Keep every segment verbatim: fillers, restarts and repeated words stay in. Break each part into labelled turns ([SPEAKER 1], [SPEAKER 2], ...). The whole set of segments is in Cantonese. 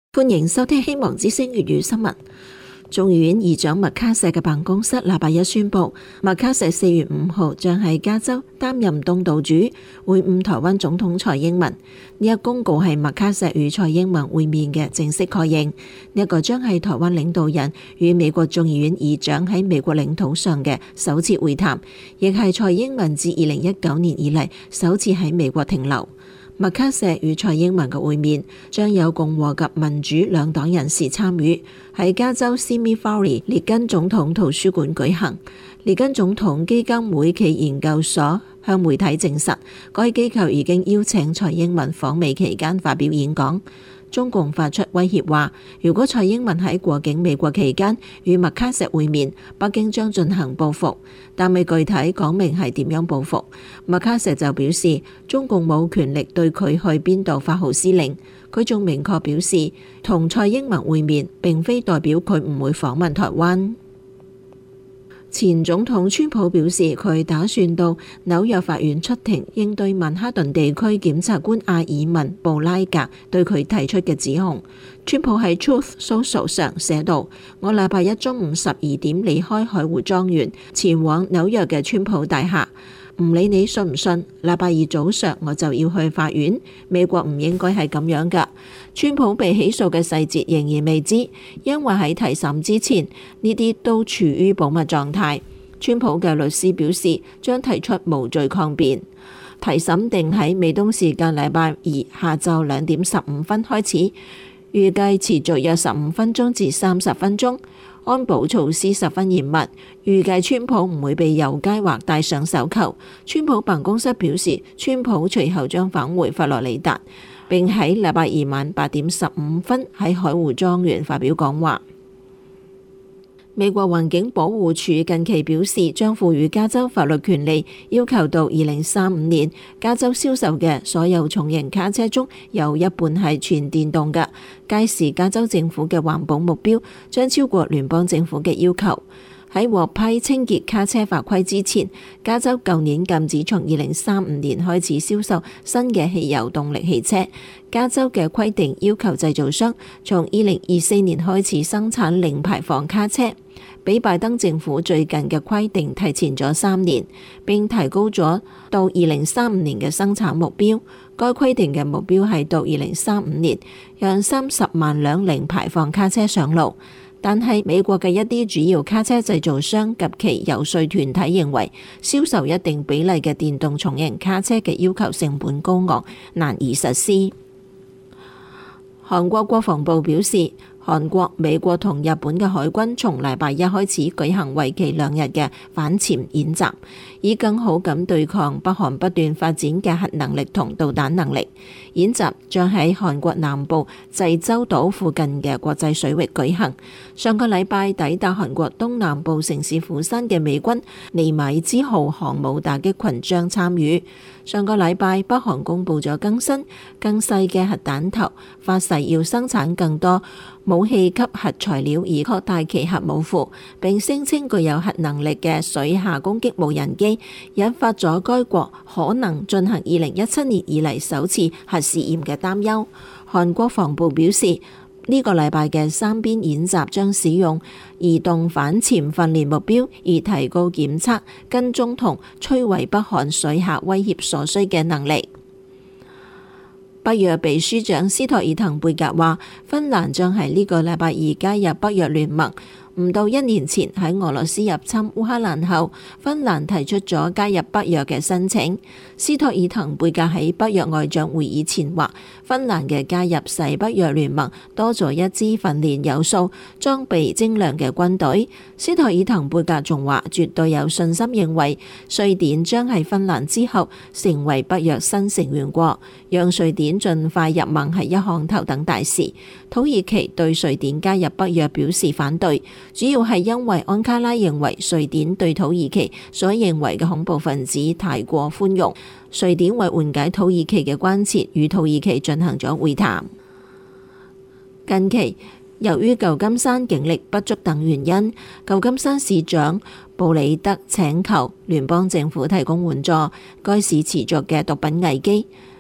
[SPEAKER 1] 歡迎收聽希望之聲粵語新聞。眾議院議長麥卡錫嘅辦公室禮拜一宣布，麥卡錫四月五號將喺加州擔任東道主，會晤台灣總統蔡英文。呢一公告係麥卡錫與蔡英文會面嘅正式確認。呢一個將係台灣領導人與美國眾議院議長喺美國領土上嘅首次會談，亦係蔡英文自二零一九年以嚟首次喺美國停留。麥卡錫與蔡英文嘅會面將有共和及民主兩黨人士參與，喺加州 Simi Valley 列根總統圖書館舉行。列根總統基金會暨研究所向媒體證實，該機構已經邀請蔡英文訪美期間發表演講。中共發出威脅話，如果蔡英文喺過境美國期間與麥卡錫會面，北京將進行報復，但未具體講明係點樣報復。麥卡錫就表示，中共冇權力對佢去邊度發號施令。佢仲明確表示，同蔡英文會面並非代表佢唔會訪問台灣。前總統川普表示，佢打算到紐約法院出庭，應對曼哈頓地區檢察官阿爾文布拉格對佢提出嘅指控。川普喺 Truth Social 上寫道：我禮拜一中午十二點離開海湖莊園，前往紐約嘅川普大廈。唔理你信唔信，禮拜二早上我就要去法院。美國唔應該係咁樣㗎。川普被起訴嘅細節仍然未知，因為喺提審之前，呢啲都處於保密狀態。川普嘅律師表示，將提出無罪抗辯。提審定喺美東時間禮拜二下晝兩點十五分開始，預計持續約十五分鐘至三十分鐘。安保措施十分嚴密，預計川普唔會被遊街或戴上手銬。川普辦公室表示，川普隨後將返回佛羅里達，並喺禮拜二晚八點十五分喺海湖莊園發表講話。美國環境保護署近期表示，將賦予加州法律權利，要求到二零三五年加州銷售嘅所有重型卡車中有一半係全電動嘅。屆時加州政府嘅環保目標將超過聯邦政府嘅要求。喺獲批清潔卡車法規之前，加州舊年禁止從二零三五年開始銷售新嘅汽油動力汽車。加州嘅規定要求製造商從二零二四年開始生產零排放卡車，比拜登政府最近嘅規定提前咗三年，並提高咗到二零三五年嘅生產目標。該規定嘅目標係到二零三五年，讓三十萬輛零排放卡車上路。但係美國嘅一啲主要卡車製造商及其遊說團體認為，銷售一定比例嘅電動重型卡車嘅要求成本高昂，難以實施。韓國國防部表示，韓國、美國同日本嘅海軍從禮拜一開始舉行為期兩日嘅反潛演習，以更好咁對抗北韓不斷發展嘅核能力同導彈能力。演習將喺韓國南部濟州島附近嘅國際水域舉行。上個禮拜抵達韓國東南部城市釜山嘅美軍尼米茲號航母打擊群將參與。上個禮拜北韓公布咗更新更細嘅核彈頭，發誓要生產更多武器級核材料以擴大其核武庫，並聲稱具有核能力嘅水下攻擊無人機，引發咗該國可能進行二零一七年以嚟首次核試驗嘅擔憂。韓國防部表示，呢個禮拜嘅三邊演習將使用移動反潛訓練目標，以提高檢測、跟蹤同摧毀北韓水下威脅所需嘅能力。北約秘書長斯托爾滕貝格話，芬蘭將喺呢個禮拜二加入北約聯盟。唔到一年前喺俄羅斯入侵烏克蘭後，芬蘭提出咗加入北約嘅申請。斯托爾滕貝格喺北約外長會議前話，芬蘭嘅加入使北約聯盟多咗一支訓練有素、裝備精良嘅軍隊。斯托爾滕貝格仲話，絕對有信心認為瑞典將喺芬蘭之後成為北約新成員國，讓瑞典盡快入盟係一項頭等大事。土耳其對瑞典加入北約表示反對，主要係因為安卡拉認為瑞典對土耳其所認為嘅恐怖分子太過寬容。瑞典為緩解土耳其嘅關切，與土耳其進行咗會談。近期由於舊金山警力不足等原因，舊金山市長布里德請求聯邦政府提供援助。該市持續嘅毒品危機。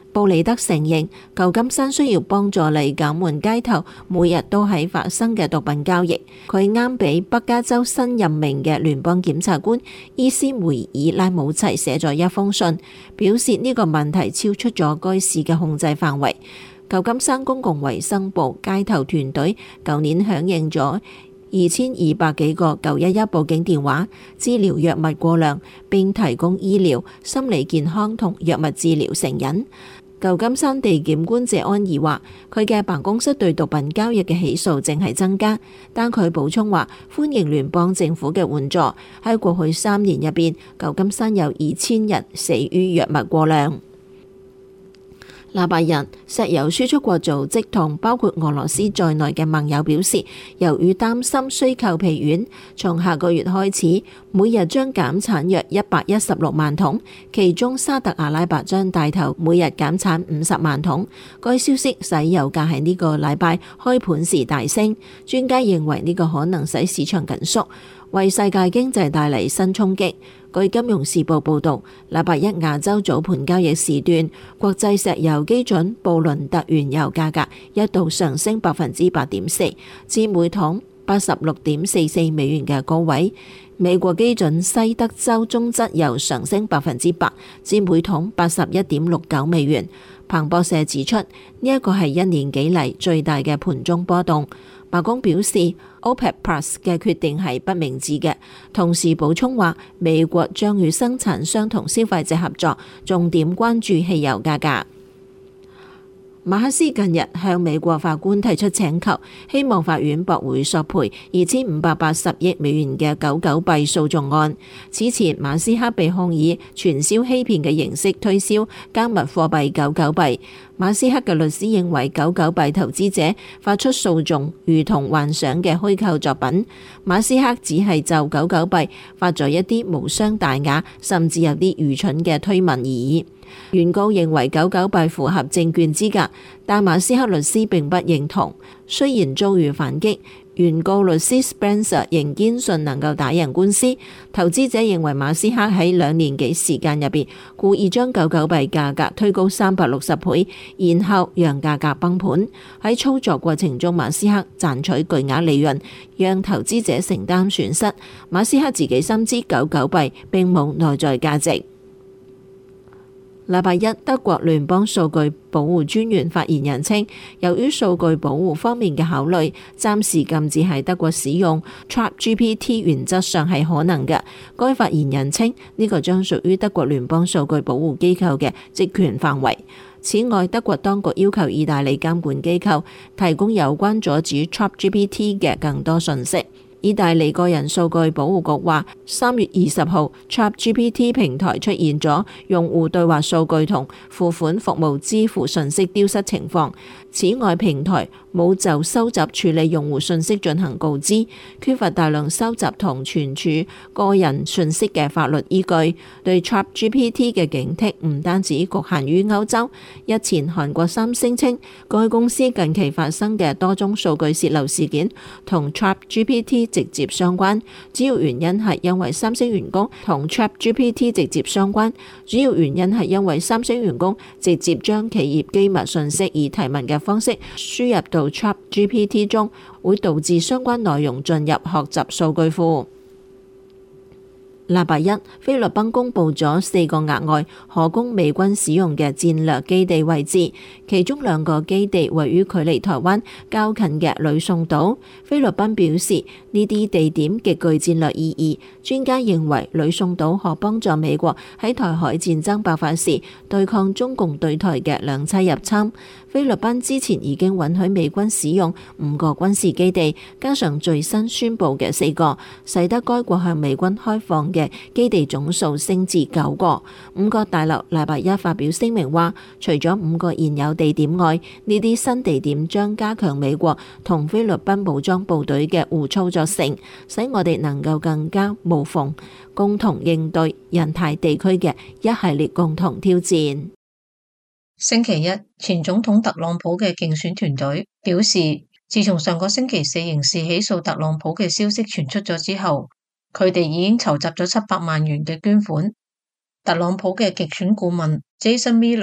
[SPEAKER 1] 布里德承認舊金山需要幫助嚟減緩街頭每日都喺發生嘅毒品交易。佢啱俾北加州新任命嘅聯邦檢察官伊斯梅爾拉姆齊寫咗一封信，表示呢個問題超出咗該市嘅控制範圍。舊金山公共衛生部街頭團隊舊年響應咗二千二百幾個九一一報警電話，治療藥物過量，並提供醫療、心理健康同藥物治療成癮。舊金山地檢官謝安儀話，佢嘅辦公室對毒品交易嘅起訴正係增加，但佢補充話歡迎聯邦政府嘅援助。喺過去三年入邊，舊金山有二千人死於藥物過量。禮拜日，石油輸出國組織同包括俄羅斯在內嘅盟友表示，由於擔心需求疲軟，從下個月開始，每日將減產約一百一十六萬桶，其中沙特阿拉伯將帶頭每日減產五十萬桶。該消息使油價喺呢個禮拜開盤時大升，專家認為呢個可能使市場緊縮，為世界經濟帶嚟新衝擊。據金融時報報導，禮拜一亞洲早盤交易時段，國際石油基準布倫特原油價格一度上升百分之八點四，至每桶八十六點四四美元嘅高位。美國基準西德州中質油上升百分之八，至每桶八十一點六九美元。彭博社指出，呢一個係一年幾嚟最大嘅盤中波動。白宮表示 OPEC Plus 嘅決定係不明智嘅，同時補充話美國將與生產商同消費者合作，重點關注汽油價格。馬克思近日向美國法官提出請求，希望法院駁回索賠二千五百八十億美元嘅九九幣訴訟案。此前馬斯克被控以傳銷欺騙嘅形式推銷加密貨幣九九幣。馬斯克嘅律師認為九九幣投資者發出訴訟如同幻想嘅虛構作品。馬斯克只係就九九幣發咗一啲無傷大雅，甚至有啲愚蠢嘅推文而已。原告認為九九幣符合證券資格，但馬斯克律師並不認同。雖然遭遇反擊，原告律師 Spencer 仍堅信能夠打贏官司。投資者認為馬斯克喺兩年幾時間入邊故意將九九幣價格推高三百六十倍，然後讓價格崩盤。喺操作過程中，馬斯克賺取巨額利潤，讓投資者承擔損失。馬斯克自己深知九九幣並冇內在價值。禮拜一，德國聯邦數據保護專員發言人稱，由於數據保護方面嘅考慮，暫時禁止喺德國使用 ChatGPT 原則上係可能嘅。該發言人稱，呢個將屬於德國聯邦數據保護機構嘅職權範圍。此外，德國當局要求意大利監管機構提供有關阻止 ChatGPT 嘅更多信息。意大利個人數據保護局話，三月二十號 ChatGPT 平台出現咗用戶對話數據同付款服務支付信息丟失情況。此外，平台冇就收集處理用戶信息進行告知，缺乏大量收集同存儲個人信息嘅法律依據。對 ChatGPT 嘅警惕唔單止局限於歐洲。日前韓國三星稱，該公司近期發生嘅多宗數據洩漏事件同 ChatGPT 直接相關，主要原因係因為三星員工同 ChatGPT 直接相關，主要原因係因為三星員工直接將企業機密信息以提問嘅方式輸入到 ChatGPT 中，會導致相關內容進入學習數據庫。禮拜一，菲律賓公布咗四個額外可供美軍使用嘅戰略基地位置，其中兩個基地位於距離台灣較近嘅呂宋島。菲律賓表示呢啲地點極具戰略意義。專家認為呂宋島可幫助美國喺台海戰爭爆發時對抗中共對台嘅兩棲入侵。菲律賓之前已經允許美軍使用五個軍事基地，加上最新宣布嘅四個，使得該國向美軍開放嘅基地總數升至九個。五角大樓禮拜一發表聲明話，除咗五個現有地點外，呢啲新地點將加強美國同菲律賓武裝部隊嘅互操作性，使我哋能夠更加無縫共同應對印太地區嘅一系列共同挑戰。
[SPEAKER 2] 星期一，前總統特朗普嘅競選團隊表示，自從上個星期四刑事起訴特朗普嘅消息傳出咗之後，佢哋已經籌集咗七百萬元嘅捐款。特朗普嘅競選顧問 Jason Miller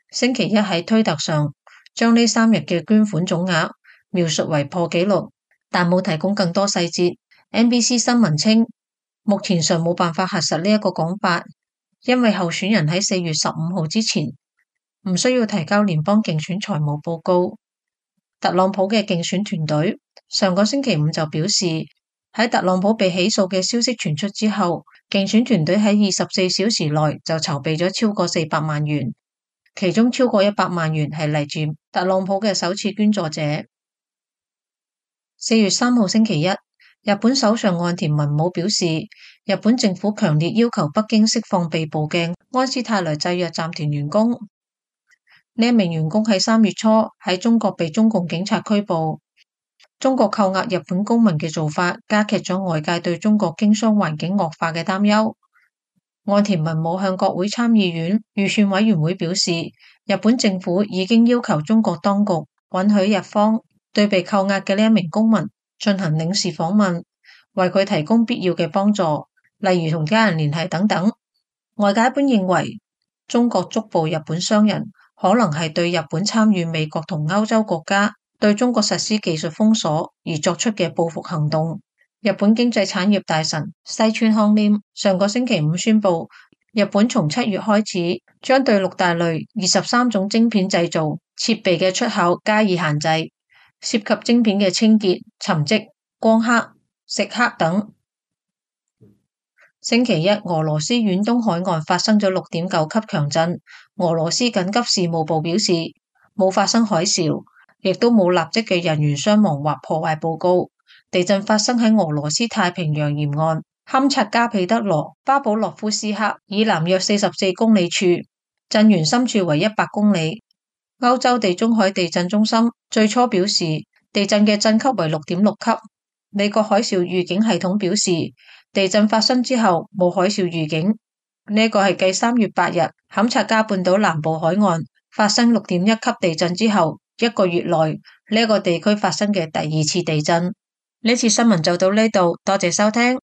[SPEAKER 2] 星期一喺推特上將呢三日嘅捐款總額描述為破紀錄，但冇提供更多細節。N B C 新聞稱，目前尚冇辦法核實呢一個講法，因為候選人喺四月十五號之前唔需要提交聯邦競選財務報告。特朗普嘅競選團隊上個星期五就表示，喺特朗普被起訴嘅消息傳出之後，競選團隊喺二十四小時內就籌備咗超過四百萬元，其中超過一百萬元係嚟自特朗普嘅首次捐助者。四月三號星期一，日本首相岸田文武表示，日本政府強烈要求北京釋放被捕嘅安斯泰萊製藥集團員工。呢一名員工喺三月初喺中國被中共警察拘捕。中國扣押日本公民嘅做法加劇咗外界對中國經商環境惡化嘅擔憂。岸田文武向國會參議院預算委員會表示，日本政府已經要求中國當局允許日方對被扣押嘅呢一名公民進行領事訪問，為佢提供必要嘅幫助，例如同家人聯繫等等。外界一般認為，中國捉捕日本商人可能係對日本參與美國同歐洲國家對中國實施技術封鎖而作出嘅報復行動。日本經濟產業大臣西村康稔上個星期五宣布，日本從七月開始將對六大類二十三種晶片製造設備嘅出口加以限制，涉及晶片嘅清潔、沉積、光刻、蝕刻等。星期一，俄羅斯遠東海岸發生咗六點九級強震。俄羅斯緊急事務部表示，冇發生海嘯，亦都冇立即嘅人員傷亡或破壞報告。地震發生喺俄羅斯太平洋沿岸堪察加彼得羅巴保洛夫斯克以南約四十四公里處，震源深處為一百公里。歐洲地中海地震中心最初表示，地震嘅震級為六點六級。美國海嘯預警系統表示，地震發生之後冇海嘯預警。呢個係繼三月八日堪察加半島南部海岸發生六點一級地震之後，一個月內呢個地區發生嘅第二次地震。呢次新聞就到呢度，多謝收聽。